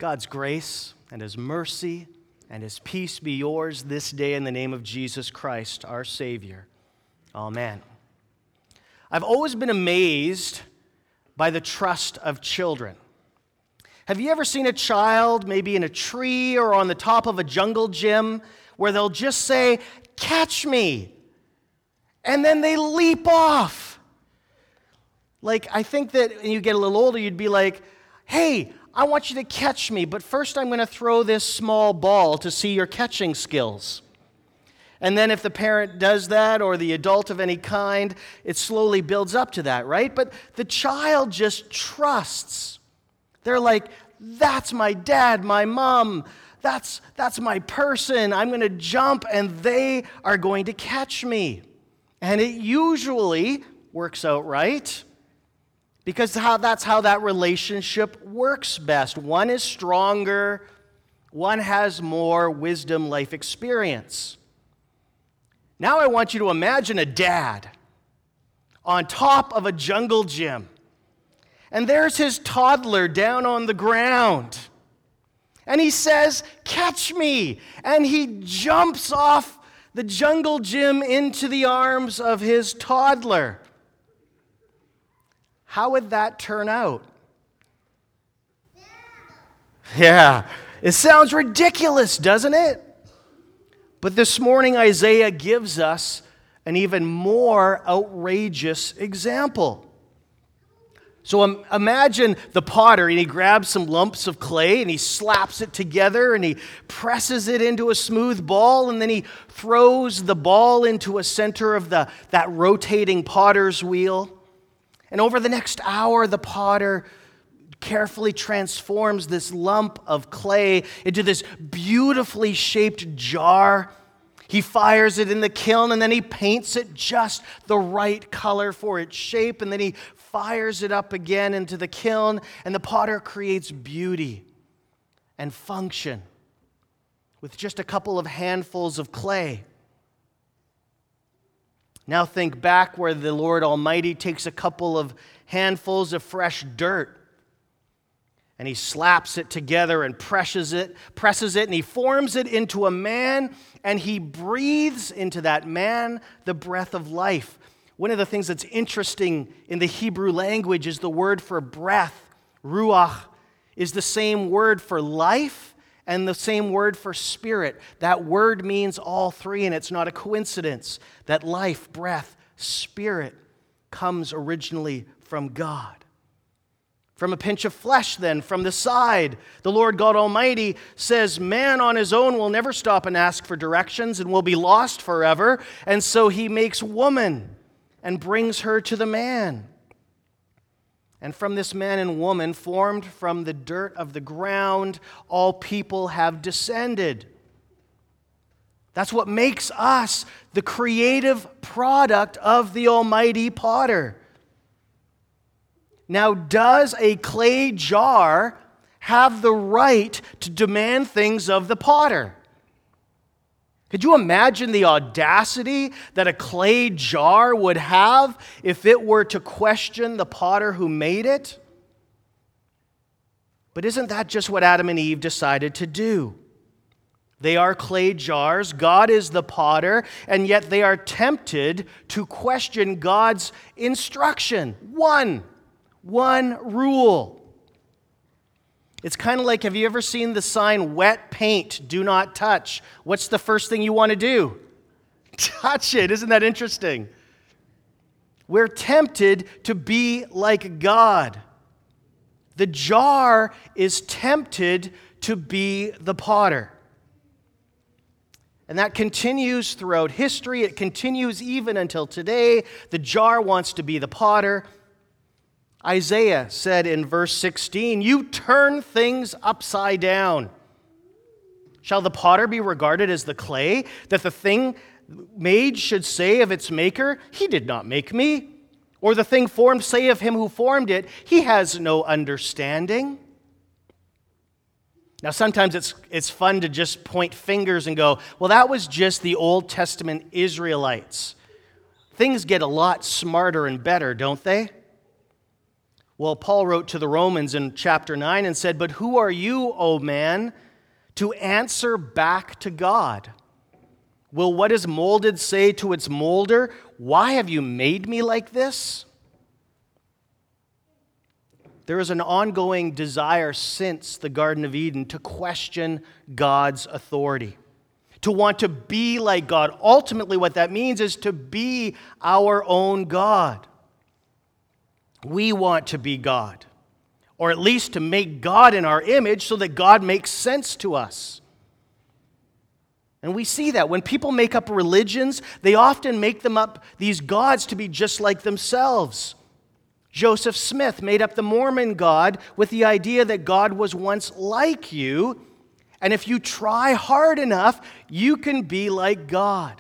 God's grace and His mercy and His peace be yours this day in the name of Jesus Christ, our Savior. Amen. I've always been amazed by the trust of children. Have you ever seen a child, maybe in a tree or on the top of a jungle gym, where they'll just say, "Catch me," and then they leap off? Like, I think that when you get a little older, you'd be like, "Hey, I want you to catch me, but first I'm going to throw this small ball to see your catching skills." And then if the parent does that, or the adult of any kind, it slowly builds up to that, right? But the child just trusts. They're like, "That's my dad, my mom, that's my person. I'm going to jump and they are going to catch me." And it usually works out right, because that's how that relationship works best. One is stronger, one has more wisdom, life experience. Now I want you to imagine a dad on top of a jungle gym, and there's his toddler down on the ground, and he says, "Catch me," and he jumps off the jungle gym into the arms of his toddler. How would that turn out? Yeah, it sounds ridiculous, doesn't it? But this morning, Isaiah gives us an even more outrageous example. So imagine the potter, and he grabs some lumps of clay, and he slaps it together, and he presses it into a smooth ball, and then he throws the ball into a center of that rotating potter's wheel. And over the next hour, the potter carefully transforms this lump of clay into this beautifully shaped jar. He fires it in the kiln, and then he paints it just the right color for its shape, and then he fires it up again into the kiln, and the potter creates beauty and function with just a couple of handfuls of clay. Now think back where the Lord Almighty takes a couple of handfuls of fresh dirt, and he slaps it together and presses it, and he forms it into a man, and he breathes into that man the breath of life. One of the things that's interesting in the Hebrew language is the word for breath, ruach, is the same word for life and the same word for spirit. That word means all three, and it's not a coincidence that life, breath, spirit comes originally from God. From a pinch of flesh, then, from the side, the Lord God Almighty says, man on his own will never stop and ask for directions and will be lost forever. And so he makes woman and brings her to the man. And from this man and woman, formed from the dirt of the ground, all people have descended. That's what makes us the creative product of the Almighty Potter. Now, does a clay jar have the right to demand things of the potter? Could you imagine the audacity that a clay jar would have if it were to question the potter who made it? But isn't that just what Adam and Eve decided to do? They are clay jars, God is the potter, and yet they are tempted to question God's instruction. One rule. It's kind of like, have you ever seen the sign, wet paint, do not touch? What's the first thing you want to do? Touch it. Isn't that interesting? We're tempted to be like God. The jar is tempted to be the potter. And that continues throughout history. It continues even until today. The jar wants to be the potter. Isaiah said in verse 16, "You turn things upside down. Shall the potter be regarded as the clay, that the thing made should say of its maker, 'He did not make me'? Or the thing formed say of him who formed it, 'He has no understanding'?" Now, sometimes it's fun to just point fingers and go, well, that was just the Old Testament Israelites. Things get a lot smarter and better, don't they? Well, Paul wrote to the Romans in chapter 9 and said, "But who are you, O man, to answer back to God? Will what is molded say to its molder, 'Why have you made me like this?'" There is an ongoing desire since the Garden of Eden to question God's authority, to want to be like God. Ultimately, what that means is to be our own God. We want to be God, or at least to make God in our image so that God makes sense to us. And we see that when people make up religions, they often make them up, these gods, to be just like themselves. Joseph Smith made up the Mormon God with the idea that God was once like you, and if you try hard enough, you can be like God.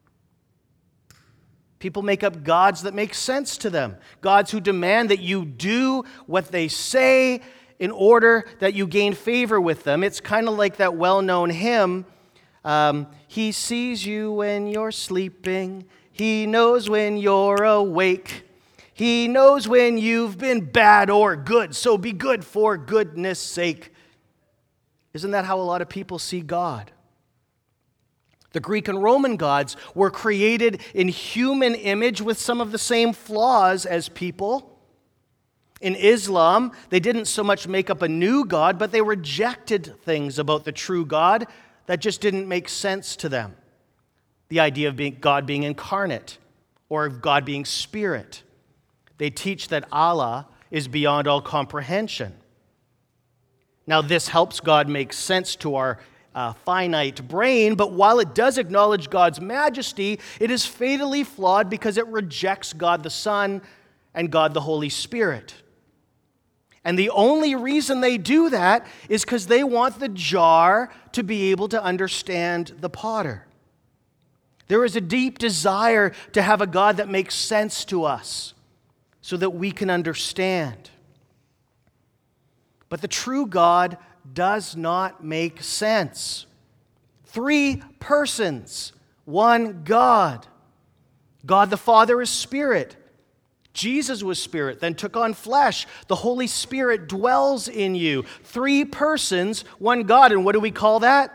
People make up gods that make sense to them, gods who demand that you do what they say in order that you gain favor with them. It's kind of like that well-known hymn, "He sees you when you're sleeping, He knows when you're awake. He knows when you've been bad or good, so be good for goodness sake." Isn't that how a lot of people see God? The Greek and Roman gods were created in human image with some of the same flaws as people. In Islam, they didn't so much make up a new god, but they rejected things about the true God that just didn't make sense to them. The idea of God being incarnate or of God being spirit. They teach that Allah is beyond all comprehension. Now, this helps God make sense to our finite brain, but while it does acknowledge God's majesty, it is fatally flawed because it rejects God the Son and God the Holy Spirit. And the only reason they do that is because they want the jar to be able to understand the potter. There is a deep desire to have a God that makes sense to us, so that we can understand. But the true God does not make sense. 3 persons, one God. God the Father is spirit. Jesus was spirit, then took on flesh. The Holy Spirit dwells in you. 3 persons, one God. And what do we call that?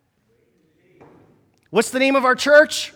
What's the name of our church?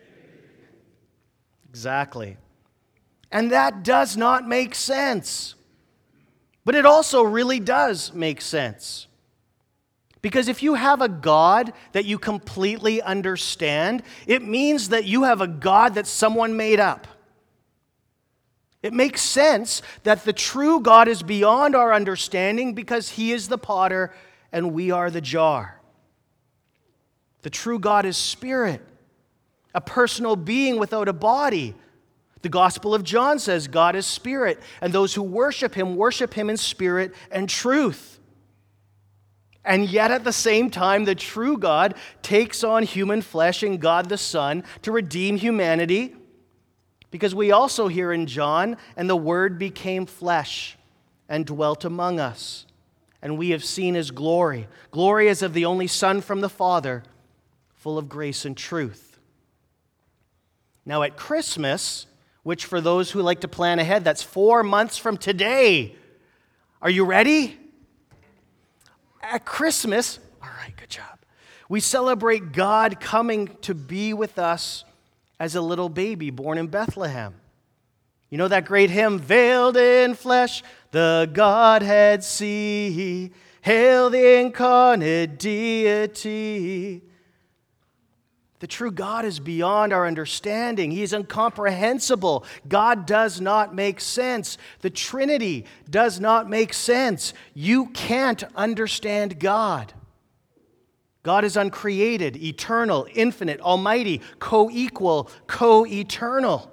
Exactly. And that does not make sense. But it also really does make sense. Because if you have a God that you completely understand, it means that you have a God that someone made up. It makes sense that the true God is beyond our understanding because He is the potter and we are the jar. The true God is spirit, a personal being without a body. The Gospel of John says God is spirit, and those who worship Him in spirit and truth. And yet at the same time, the true God takes on human flesh in God the Son to redeem humanity, because we also hear in John, "And the Word became flesh and dwelt among us, and we have seen His glory. Glory as of the only Son from the Father, full of grace and truth." Now at Christmas, which for those who like to plan ahead, that's 4 months from today. Are you ready? At Christmas, all right, good job. We celebrate God coming to be with us as a little baby born in Bethlehem. You know that great hymn, "Veiled in flesh, the Godhead see, hail the incarnate deity." The true God is beyond our understanding. He is incomprehensible. God does not make sense. The Trinity does not make sense. You can't understand God. God is uncreated, eternal, infinite, almighty, co-equal, co-eternal.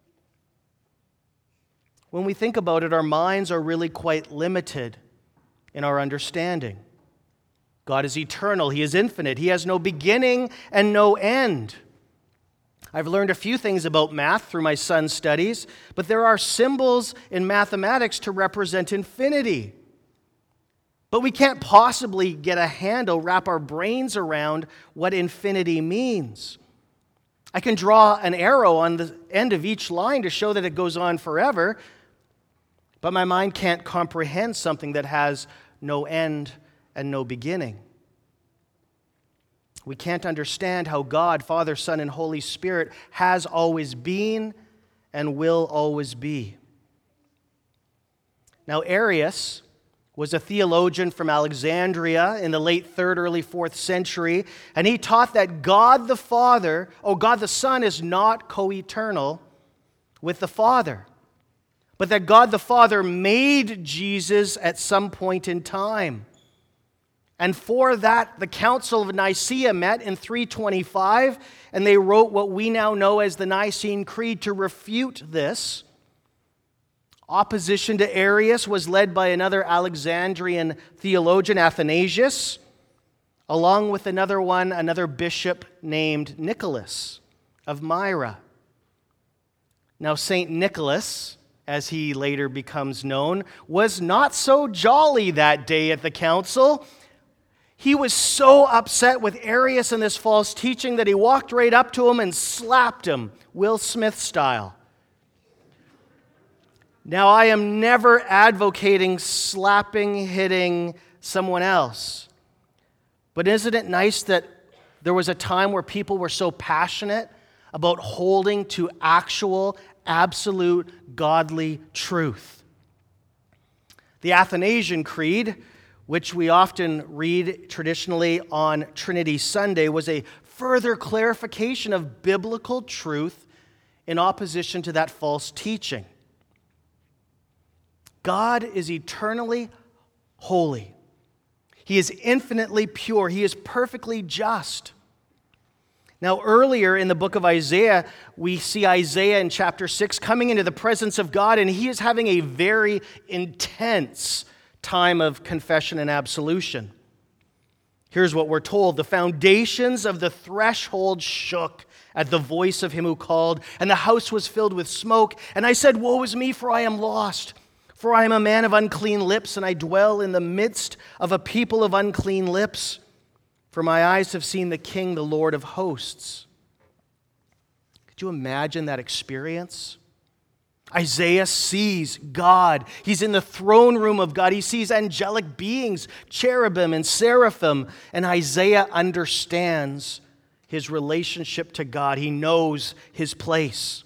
When we think about it, our minds are really quite limited in our understanding. God is eternal. He is infinite. He has no beginning and no end. I've learned a few things about math through my son's studies, but there are symbols in mathematics to represent infinity. But we can't possibly get a handle, wrap our brains around what infinity means. I can draw an arrow on the end of each line to show that it goes on forever, but my mind can't comprehend something that has no end and no beginning. We can't understand how God, Father, Son, and Holy Spirit has always been and will always be. Now, Arius was a theologian from Alexandria in the late 3rd, early 4th century, and he taught that God the Son is not co-eternal with the Father, but that God the Father made Jesus at some point in time. And for that, the Council of Nicaea met in 325, and they wrote what we now know as the Nicene Creed to refute this. Opposition to Arius was led by another Alexandrian theologian, Athanasius, along with another bishop named Nicholas of Myra. Now, St. Nicholas, as he later becomes known, was not so jolly that day at the council. He was so upset with Arius and this false teaching that he walked right up to him and slapped him, Will Smith style. Now, I am never advocating slapping, hitting someone else. But isn't it nice that there was a time where people were so passionate about holding to actual, absolute, godly truth? The Athanasian Creed, which we often read traditionally on Trinity Sunday, was a further clarification of biblical truth in opposition to that false teaching. God is eternally holy. He is infinitely pure. He is perfectly just. Now, earlier in the book of Isaiah, we see Isaiah in chapter 6 coming into the presence of God, and he is having a very intense time of confession and absolution. Here's what we're told. The foundations of the threshold shook at the voice of him who called, and the house was filled with smoke. And I said, "Woe is me, for I am lost. For I am a man of unclean lips, and I dwell in the midst of a people of unclean lips. For my eyes have seen the King, the Lord of hosts." Could you imagine that experience? Isaiah sees God. He's in the throne room of God. He sees angelic beings, cherubim and seraphim, and Isaiah understands his relationship to God. He knows his place.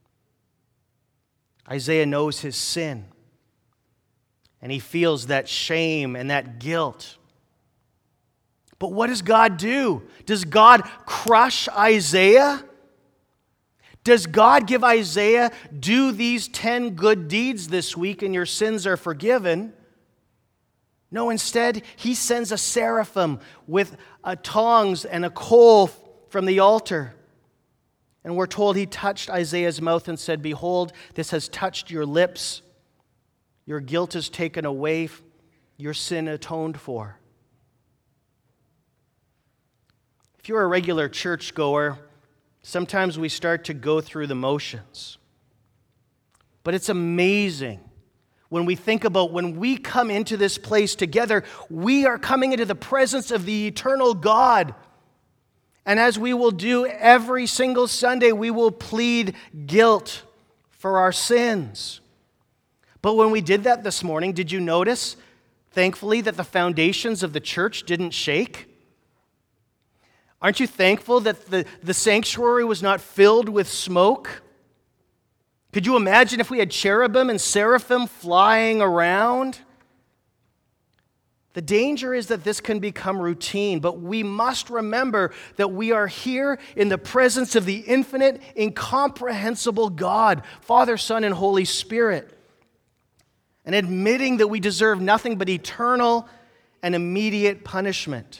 Isaiah knows his sin. And he feels that shame and that guilt. But what does God do? Does God crush Isaiah? Does God give Isaiah, "Do these 10 good deeds this week and your sins are forgiven"? No, instead, he sends a seraphim with tongs and a coal from the altar. And we're told he touched Isaiah's mouth and said, "Behold, this has touched your lips. Your guilt is taken away, your sin atoned for." If you're a regular churchgoer, sometimes we start to go through the motions. But it's amazing when we think about when we come into this place together, we are coming into the presence of the eternal God. And as we will do every single Sunday, we will plead guilt for our sins. But when we did that this morning, did you notice, thankfully, that the foundations of the church didn't shake? Aren't you thankful that the sanctuary was not filled with smoke? Could you imagine if we had cherubim and seraphim flying around? The danger is that this can become routine, but we must remember that we are here in the presence of the infinite, incomprehensible God, Father, Son, and Holy Spirit. And admitting that we deserve nothing but eternal and immediate punishment.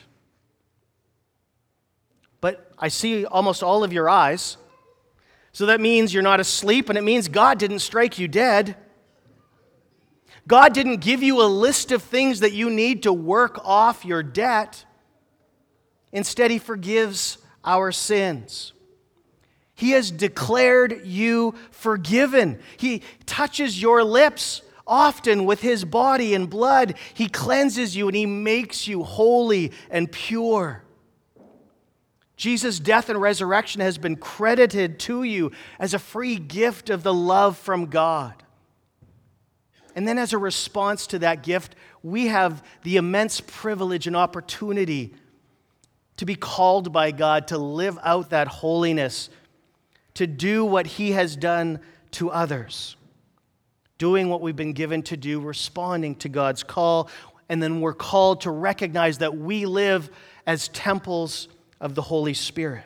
But I see almost all of your eyes. So that means you're not asleep, and it means God didn't strike you dead. God didn't give you a list of things that you need to work off your debt. Instead, He forgives our sins. He has declared you forgiven. He touches your lips often with His body and blood. He cleanses you and He makes you holy and pure. Jesus' death and resurrection has been credited to you as a free gift of the love from God. And then as a response to that gift, we have the immense privilege and opportunity to be called by God to live out that holiness, to do what He has done to others, doing what we've been given to do, responding to God's call, and then we're called to recognize that we live as temples of the Holy Spirit.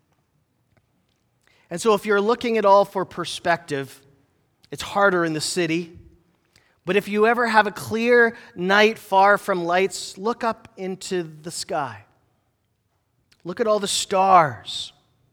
And so if you're looking at all for perspective, it's harder in the city. But if you ever have a clear night far from lights, look up into the sky. Look at all the stars.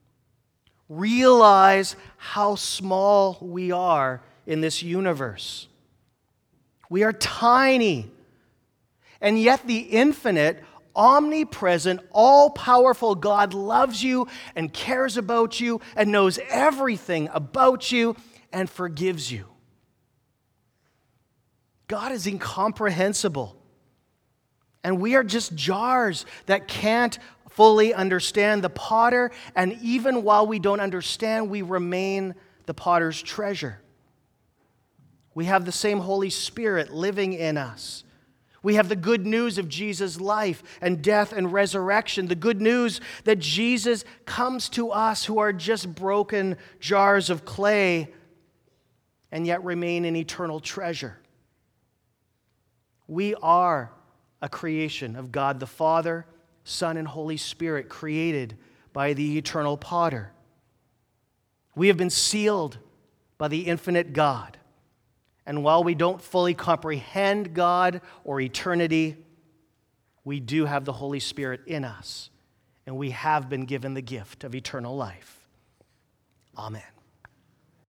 Realize how small we are in this universe. We are tiny. And yet the infinite, omnipresent, all-powerful God loves you and cares about you and knows everything about you and forgives you. God is incomprehensible. And we are just jars that can't fully understand the potter, and even while we don't understand, we remain the potter's treasure. We have the same Holy Spirit living in us. We have the good news of Jesus' life and death and resurrection, the good news that Jesus comes to us who are just broken jars of clay and yet remain an eternal treasure. We are a creation of God the Father, Son, and Holy Spirit, created by the eternal potter. We have been sealed by the infinite God. And while we don't fully comprehend God or eternity, we do have the Holy Spirit in us, and we have been given the gift of eternal life. Amen.